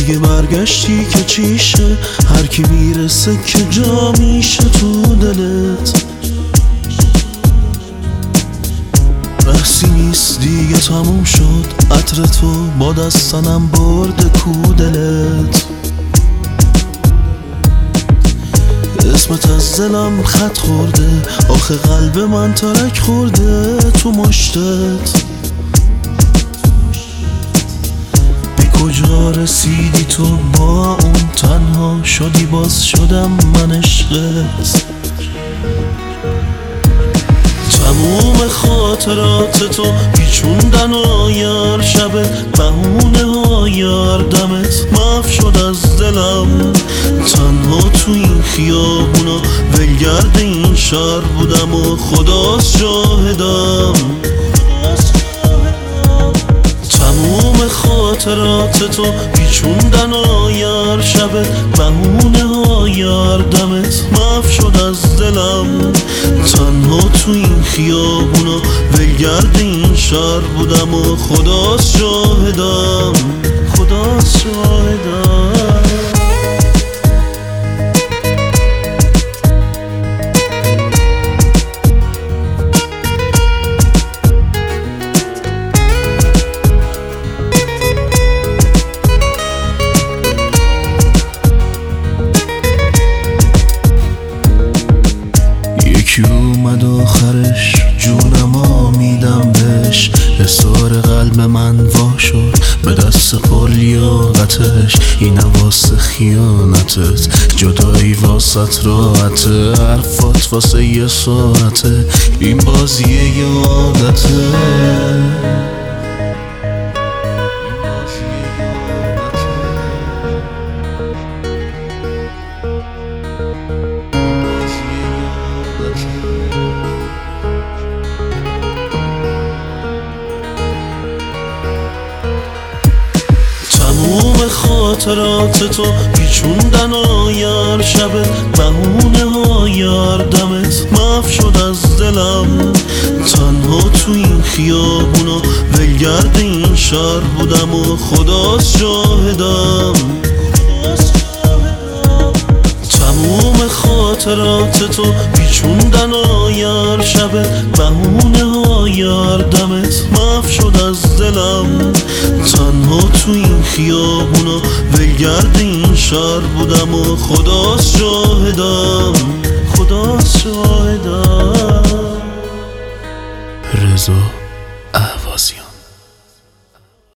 دیگه برگشتی که چیشه، هر کی میرسه که جا میشه تو دلت. بحثی نیست دیگه تموم شد، عطر تو با دستنم برده کو دلت. اسمت از دلم خط خورده، آخه قلب من ترک خورده تو مشتت. به کجا رسیدی تو با اون، تنها شدی باز شدم من عشقت. تموم خاطرات تو پیچوندن و یار شبه بهونه ها یار دمت محو شد از دلم. تنها تو این خیابونا ولگرد این شهر بودم و خداست شاهدم. تموم خاطرات تو پیچوندن و یار شبه بهونه ها یار دمت محو شد از دلم. تنها تو این خیابونا ولگرد این شهر بودم و خداست شاهدم. خداست شاهدم. یکی اومد آخرش جونم آمیدم بهش، حصار قلب من وا شد به دست پر لیاقتش. اینم واسه خیانتت، جدایی واسط راحته، حرفات واسه یه ساعته، این بازیه یه عادته. تموم خاطرات تو پیچوندن و یار شبه بهونه ها یار دمت محو شد از دلم. تنها تو این خیابونا ولگرد این شهر بودم و خداست شاهدم. تموم خاطرات تو پیچوندن و یار شبه بهونه ها یار دمت محو شد از دلم. تنها تو این خیابونا ولگرد این شهر بودم و خداست شاهدم. خداست شاهدم. رضا